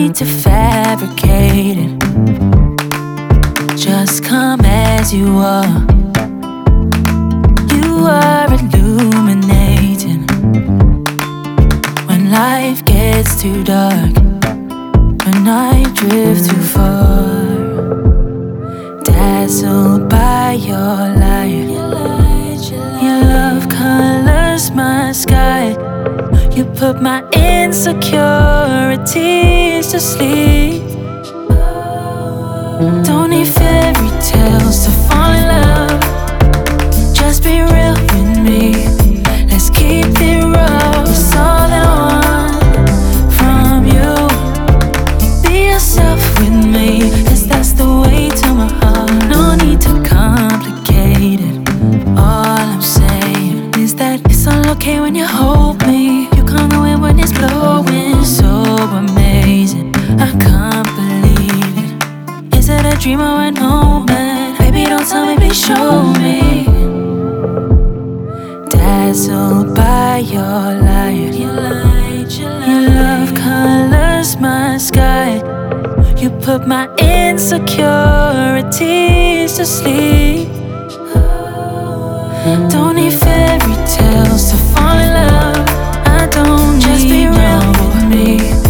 need to fabricate it. Just come as you are. You are illuminating when life gets too dark, when I drift too far. Dazzled by your light, your love colors my sky. You put my insecurities to sleep. Don't need fairy tales to fall in love. Just be real with me. Let's keep it raw. It's all I want from you. Be yourself with me, 'cause that's the way to my heart. No need to complicate it. All I'm saying is that it's all okay when you hold me. You can't know it when it's blowing. So amazing, I can't believe it. Is it a dream or an omen? Baby, don't tell me, please show me. Dazzled by your light, your love colors my sky. You put my insecurities to sleep. Don't need fairy tales to fall in love. I don't. Just be real with me.